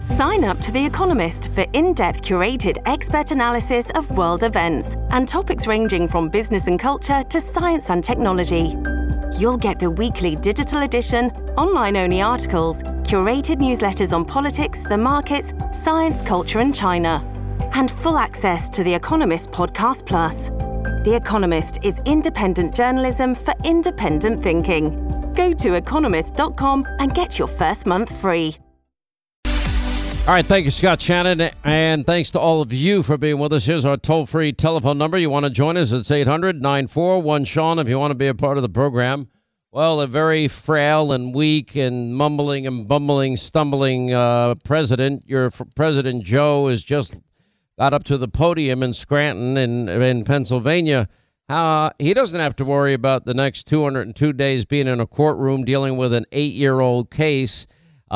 Sign up to The Economist for in-depth curated expert analysis of world events and topics ranging from business and culture to science and technology. You'll get the weekly digital edition, online-only articles, curated newsletters on politics, the markets, science, culture and China, and full access to The Economist Podcast Plus. The Economist is independent journalism for independent thinking. Go to economist.com and get your first month free. All right, thank you, Scott Shannon, and thanks to all of you for being with us. Here's our toll-free telephone number. You want to join us? It's 800-941-SEAN if you want to be a part of the program. Well, a very frail and weak and mumbling and bumbling, stumbling president. Your President Joe has just got up to the podium in Scranton in Pennsylvania. He doesn't have to worry about the next 202 days being in a courtroom dealing with an 8-year-old case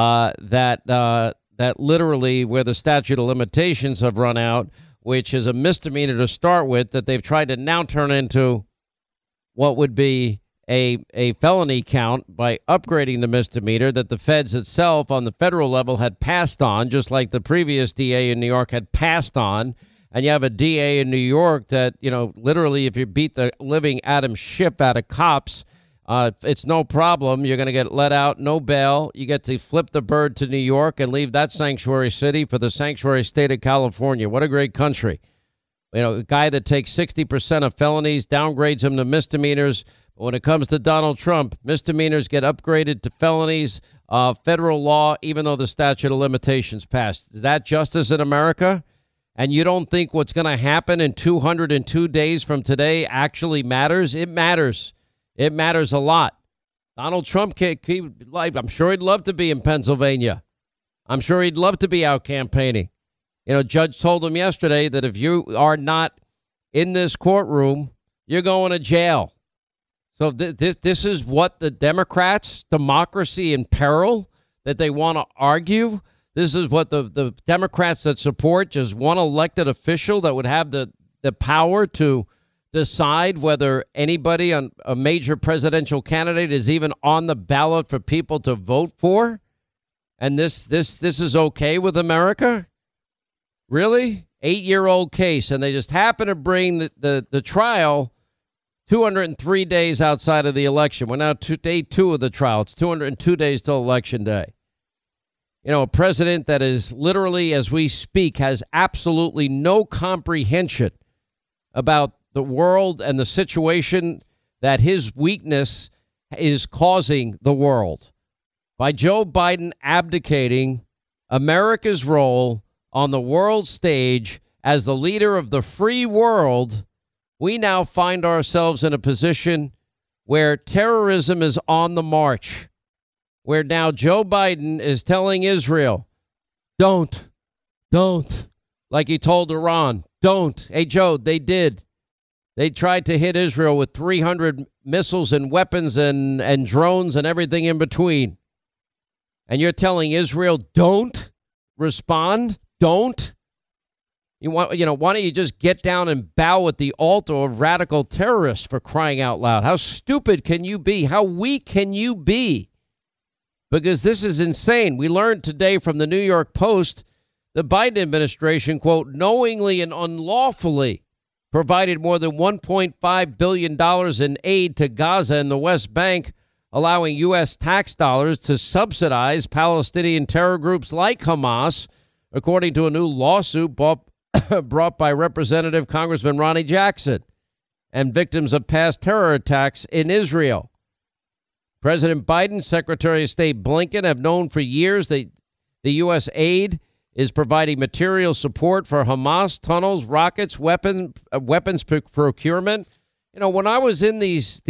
that literally where the statute of limitations have run out, which is a misdemeanor to start with, that they've tried to now turn into what would be a felony count by upgrading the misdemeanor that the feds itself on the federal level had passed on, just like the previous DA in New York had passed on. And you have a DA in New York that, literally if you beat the living Adam Schiff out of cops, it's no problem. You're going to get let out, no bail. You get to flip the bird to New York and leave that sanctuary city for the sanctuary state of California. What a great country. A guy that takes 60% of felonies, downgrades them to misdemeanors. But when it comes to Donald Trump, misdemeanors get upgraded to felonies, federal law, even though the statute of limitations passed. Is that justice in America? And you don't think what's going to happen in 202 days from today actually matters? It matters. It matters a lot. Donald Trump, I'm sure he'd love to be in Pennsylvania. I'm sure he'd love to be out campaigning. Judge told him yesterday that if you are not in this courtroom, you're going to jail. So this is what the Democrats, democracy in peril, that they want to argue. This is what the Democrats that support just one elected official that would have the power to decide whether anybody on a major presidential candidate is even on the ballot for people to vote for. And this is okay with America? Really? 8-year-old case. And they just happen to bring the trial 203 days outside of the election. We're now day 2 of the trial. It's 202 days till Election Day. A president that is literally, as we speak, has absolutely no comprehension about the world and the situation that his weakness is causing the world. By Joe Biden abdicating America's role on the world stage as the leader of the free world, we now find ourselves in a position where terrorism is on the march, where now Joe Biden is telling Israel, don't, like he told Iran, don't. Hey, Joe, they did. They tried to hit Israel with 300 missiles and weapons and drones and everything in between. And you're telling Israel, don't respond? Don't? Why don't you just get down and bow at the altar of radical terrorists, for crying out loud? How stupid can you be? How weak can you be? Because this is insane. We learned today from the New York Post, the Biden administration, quote, knowingly and unlawfully provided more than $1.5 billion in aid to Gaza and the West Bank, allowing U.S. tax dollars to subsidize Palestinian terror groups like Hamas, according to a new lawsuit brought by Representative Congressman Ronnie Jackson and victims of past terror attacks in Israel. President Biden, Secretary of State Blinken have known for years that the U.S. aid is providing material support for Hamas, tunnels, rockets, weapons procurement. When I was in these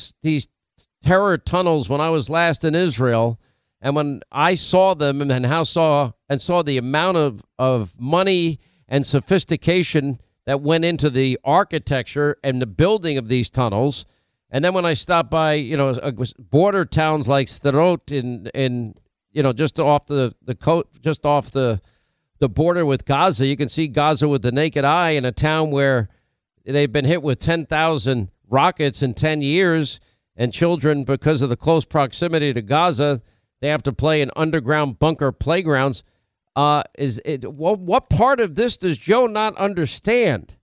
terror tunnels when I was last in Israel, and when I saw them and saw the amount of money and sophistication that went into the architecture and the building of these tunnels, and then when I stopped by, border towns like Sderot in just off the coast, just off the border with Gaza, you can see Gaza with the naked eye in a town where they've been hit with 10,000 rockets in 10 years, and children, because of the close proximity to Gaza, they have to play in underground bunker playgrounds. What part of this does Joe not understand?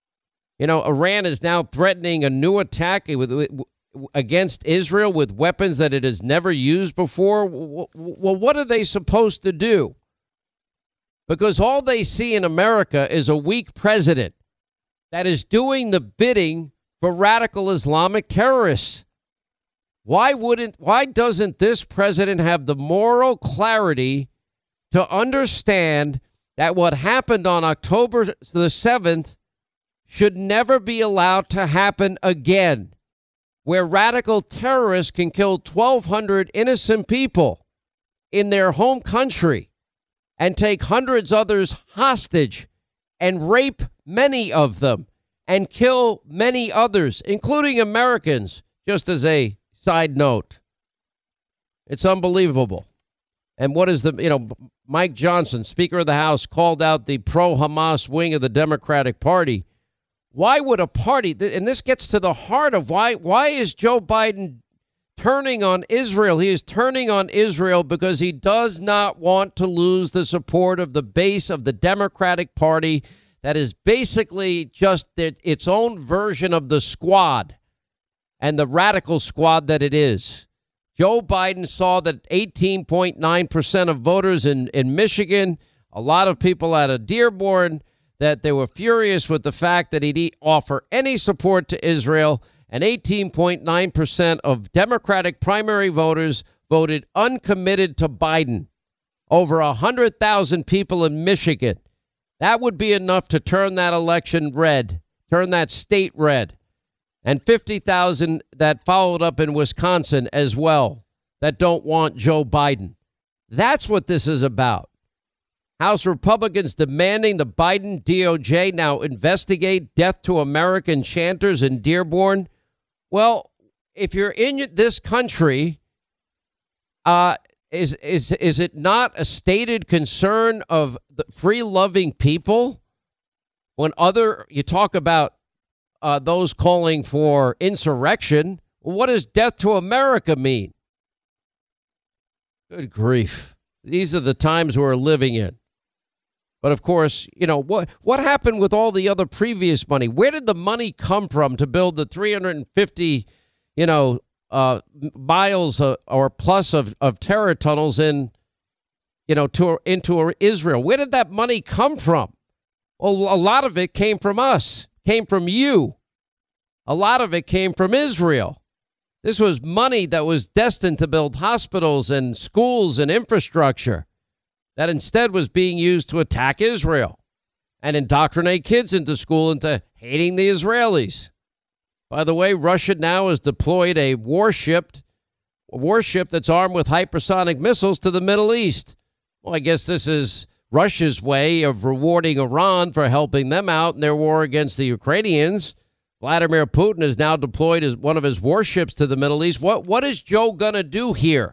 Iran is now threatening a new attack against Israel with weapons that it has never used before. Well, what are they supposed to do? Because all they see in America is a weak president that is doing the bidding for radical Islamic terrorists. Why doesn't this president have the moral clarity to understand that what happened on October the 7th should never be allowed to happen again, where radical terrorists can kill 1,200 innocent people in their home country and take hundreds others hostage and rape many of them and kill many others, including Americans, just as a side note. It's unbelievable. And what is Mike Johnson, Speaker of the House, called out the pro-Hamas wing of the Democratic Party. Why would a party, and this gets to the heart of why is Joe Biden turning on Israel? He is turning on Israel because he does not want to lose the support of the base of the Democratic Party that is basically just its own version of the squad and the radical squad that it is. Joe Biden saw that 18.9% of voters in Michigan, a lot of people out of Dearborn, that they were furious with the fact that he'd offer any support to Israel, and 18.9% of Democratic primary voters voted uncommitted to Biden. Over 100,000 people in Michigan. That would be enough to turn that election red, turn that state red. And 50,000 that followed up in Wisconsin as well that don't want Joe Biden. That's what this is about. House Republicans demanding the Biden DOJ now investigate death to American chanters in Dearborn. Well, if you're in this country, is it not a stated concern of the free-loving people? When you talk about those calling for insurrection, what does death to America mean? Good grief. These are the times we're living in. But of course, what happened with all the other previous money? Where did the money come from to build the 350, miles or plus of terror tunnels into Israel? Where did that money come from? Well, a lot of it came from us, came from you. A lot of it came from Israel. This was money that was destined to build hospitals and schools and infrastructure that instead was being used to attack Israel and indoctrinate kids into school into hating the Israelis. By the way, Russia now has deployed a warship that's armed with hypersonic missiles to the Middle East. Well, I guess this is Russia's way of rewarding Iran for helping them out in their war against the Ukrainians. Vladimir Putin has now deployed one of his warships to the Middle East. What is Joe going to do here?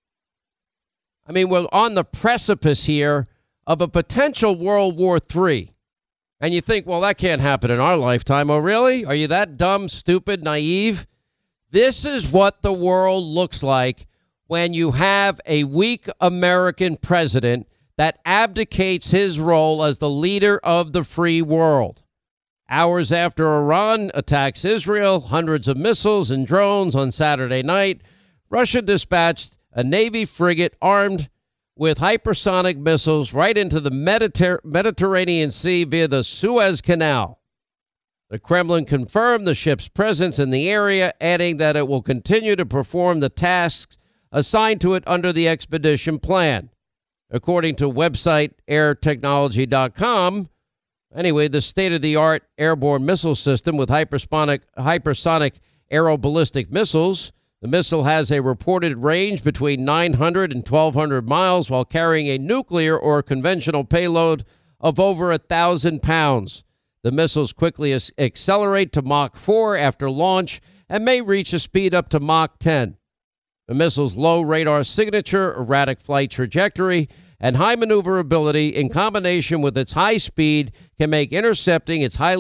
I mean, we're on the precipice here of a potential World War III. And you think, well, that can't happen in our lifetime. Oh, really? Are you that dumb, stupid, naive? This is what the world looks like when you have a weak American president that abdicates his role as the leader of the free world. Hours after Iran attacks Israel, hundreds of missiles and drones on Saturday night, Russia dispatched a Navy frigate armed with hypersonic missiles right into the Mediterranean Sea via the Suez Canal. The Kremlin confirmed the ship's presence in the area, adding that it will continue to perform the tasks assigned to it under the expedition plan. According to website airtechnology.com, anyway, the state-of-the-art airborne missile system with hypersonic aeroballistic missiles. The missile has a reported range between 900 and 1,200 miles while carrying a nuclear or conventional payload of over 1,000 pounds. The missiles quickly accelerate to Mach 4 after launch and may reach a speed up to Mach 10. The missile's low radar signature, erratic flight trajectory, and high maneuverability in combination with its high speed can make intercepting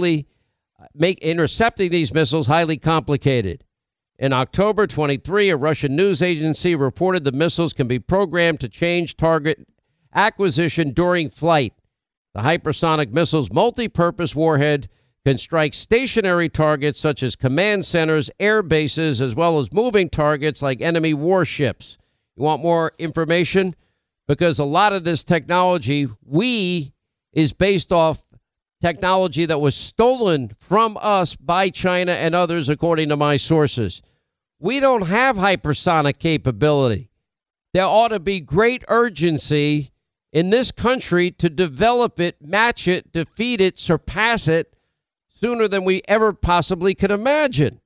these missiles highly complicated. In October 23, a Russian news agency reported the missiles can be programmed to change target acquisition during flight. The hypersonic missile's multi-purpose warhead can strike stationary targets such as command centers, air bases, as well as moving targets like enemy warships. You want more information? Because a lot of this technology, is based off technology that was stolen from us by China and others, according to my sources. We don't have hypersonic capability. There ought to be great urgency in this country to develop it, match it, defeat it, surpass it sooner than we ever possibly could imagine.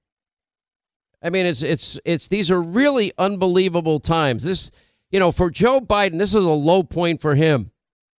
I mean, it's these are really unbelievable times. This, for Joe Biden, this is a low point for him.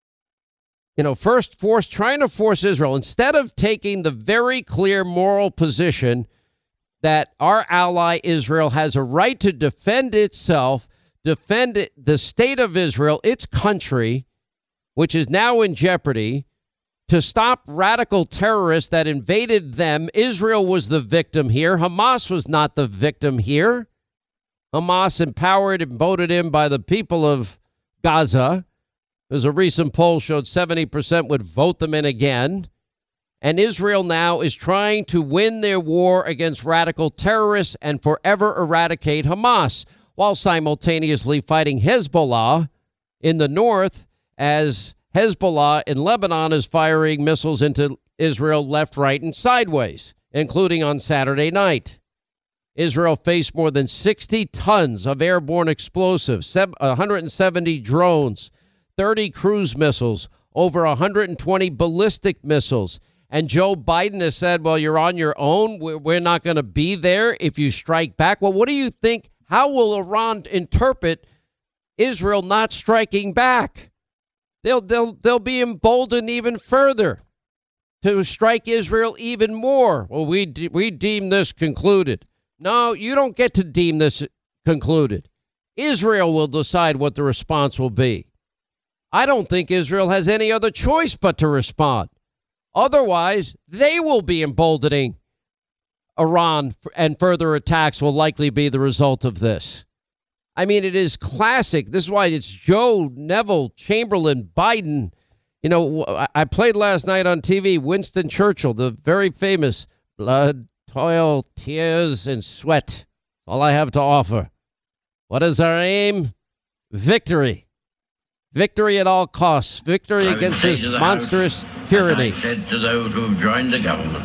Trying to force Israel, instead of taking the very clear moral position that our ally Israel has a right to defend itself, defend the state of Israel, its country, which is now in jeopardy, to stop radical terrorists that invaded them. Israel was the victim here. Hamas was not the victim here. Hamas, empowered and voted in by the people of Gaza. There's a recent poll showed 70% would vote them in again. And Israel now is trying to win their war against radical terrorists and forever eradicate Hamas, while simultaneously fighting Hezbollah in the north, as Hezbollah in Lebanon is firing missiles into Israel left, right, and sideways, including on Saturday night. Israel faced more than 60 tons of airborne explosives, 170 drones, 30 cruise missiles, over 120 ballistic missiles. And Joe Biden has said, well, you're on your own. We're not going to be there if you strike back. Well, what do you think? How will Iran interpret Israel not striking back? They'll be emboldened even further to strike Israel even more. Well, we deem this concluded. No, you don't get to deem this concluded. Israel will decide what the response will be. I don't think Israel has any other choice but to respond. Otherwise, they will be emboldening Iran, and further attacks will likely be the result of this. I mean, it is classic. This is why it's Joe, Neville, Chamberlain, Biden. I played last night on TV Winston Churchill, the very famous blood, toil, tears, and sweat. All I have to offer. What is our aim? Victory. Victory at all costs. Victory against this monstrous tyranny. I said to those who have joined the government,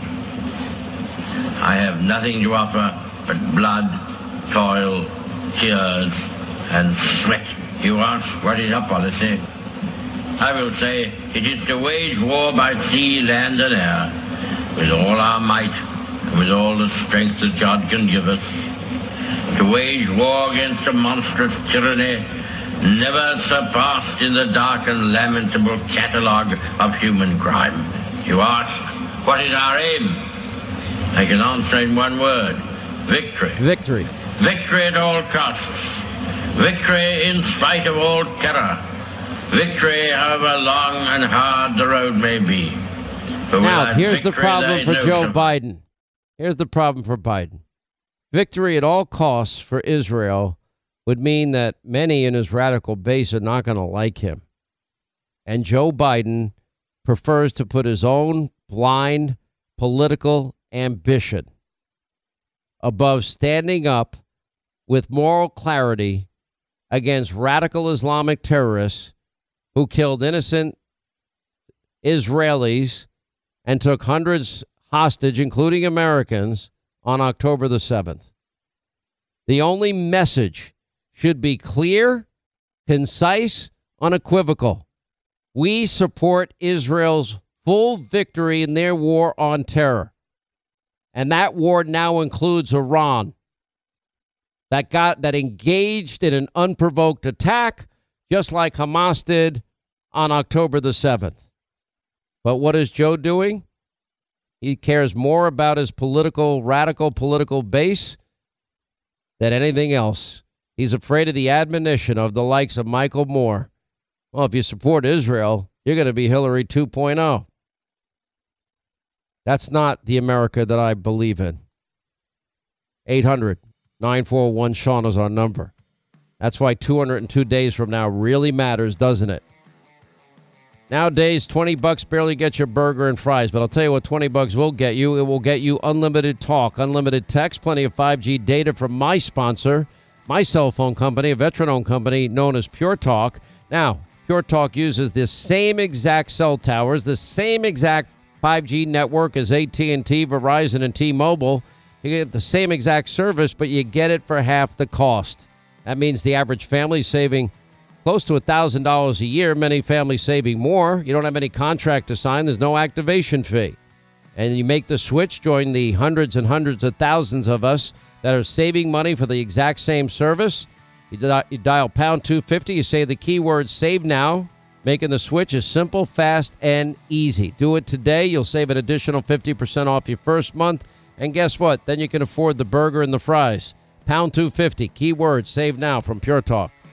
I have nothing to offer but blood, toil, tears, and sweat. You ask, what is our policy? I will say, it is to wage war by sea, land, and air, with all our might, and with all the strength that God can give us, to wage war against a monstrous tyranny never surpassed in the dark and lamentable catalogue of human crime. You ask, what is our aim? I can answer in one word: victory. Victory. Victory at all costs. Victory in spite of all terror. Victory however long and hard the road may be. Now, here's the problem for Joe Biden. Here's the problem for Biden. Victory at all costs for Israel would mean that many in his radical base are not going to like him. And Joe Biden prefers to put his own blind political ambition above standing up with moral clarity against radical Islamic terrorists who killed innocent Israelis and took hundreds hostage, including Americans, on October the 7th. The only message should be clear, concise, unequivocal. We support Israel's full victory in their war on terror. And that war now includes Iran, that engaged in an unprovoked attack, just like Hamas did on October the 7th. But what is Joe doing? He cares more about his radical political base than anything else. He's afraid of the admonition of the likes of Michael Moore. Well, if you support Israel, you're going to be Hillary 2.0. That's not the America that I believe in. 800-941-SEAN is our number. That's why 202 days from now really matters, doesn't it? Nowadays, $20 barely gets your burger and fries, but I'll tell you what $20 will get you. It will get you unlimited talk, unlimited text, plenty of 5G data from my sponsor, my cell phone company, a veteran-owned company known as Pure Talk. Now, Pure Talk uses the same exact cell towers, the same exact 5G network as AT&T, Verizon, and T-Mobile. You get the same exact service, but you get it for half the cost. That means the average family saving close to $1,000 a year, many families saving more. You don't have any contract to sign. There's no activation fee. And you make the switch, join the hundreds and hundreds of thousands of us that are saving money for the exact same service. You dial pound 250. You say the keyword save now. Making the switch is simple, fast, and easy. Do it today. You'll save an additional 50% off your first month. And guess what? Then you can afford the burger and the fries. Pound 250. Keyword save now from Pure Talk.